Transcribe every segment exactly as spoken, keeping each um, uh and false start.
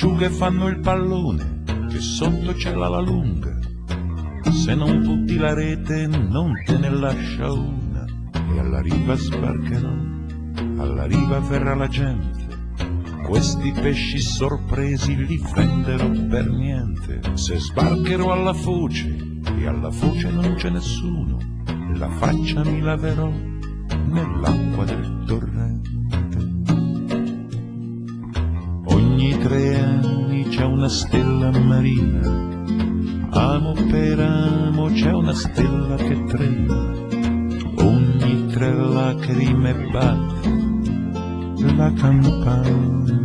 acciughe fanno il pallone, che sotto c'è l'ala lunga. Se non butti la rete non te ne lascia una. E alla riva sbarcherò, alla riva verrà la gente. Questi pesci sorpresi li venderò per niente. Se sbarcherò alla foce e alla foce non c'è nessuno, la faccia mi laverò nell'acqua del torrente. Ogni tre anni c'è una stella marina, amo per amo c'è una stella che trema. Ogni tre lacrime batte la campana.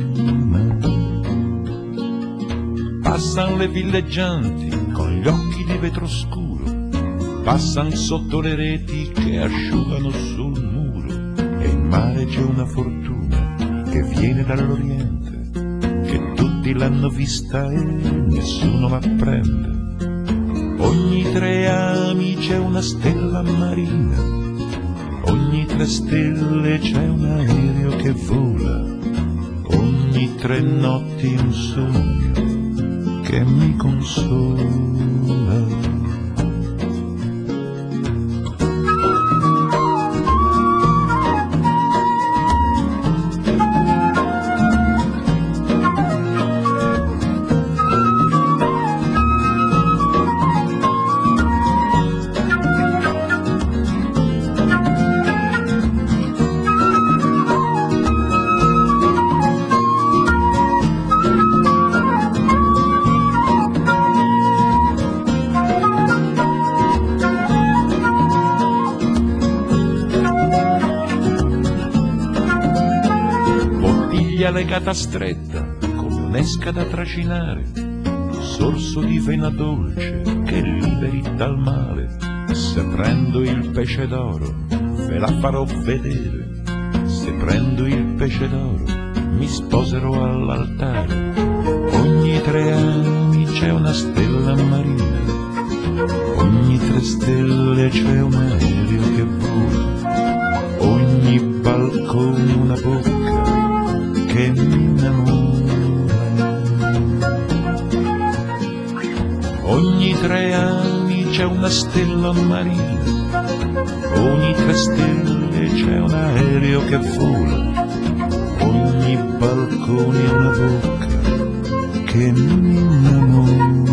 Passan le villeggianti con gli occhi di vetro scuro, passan sotto le reti che asciugano sul muro. E in mare c'è una fortuna che viene dall'Oriente, che tutti l'hanno vista e nessuno la prende. Ogni tre anni c'è una stella marina, ogni tre stelle c'è un aereo che vola, ogni tre notti un sogno che mi consola. Legata stretta come un'esca da trascinare, sorso di vena dolce che liberi dal male. Se prendo il pesce d'oro ve la farò vedere, se prendo il pesce d'oro mi sposerò all'altare. Ogni tre anni c'è una stella marina, ogni tre stelle c'è un aereo che vola, ogni balcone una bocca che mi innamora. Ogni tre anni c'è una stella marina, ogni tre stelle c'è un aereo che vola, ogni balcone è una bocca che mi innamora.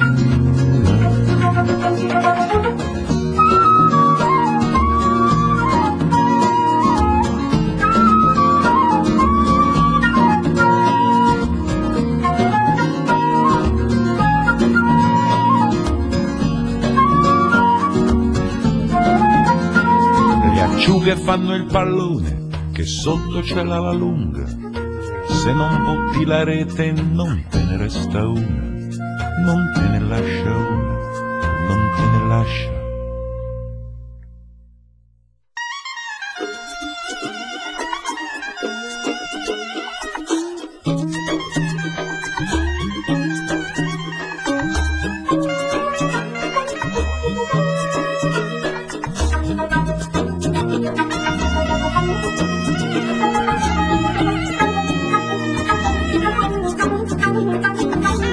Acciughe fanno il pallone, che sotto c'è l'ala lunga. Se non butti la rete non te ne resta una, non te ne lascia una, non te ne lascia. Thank you.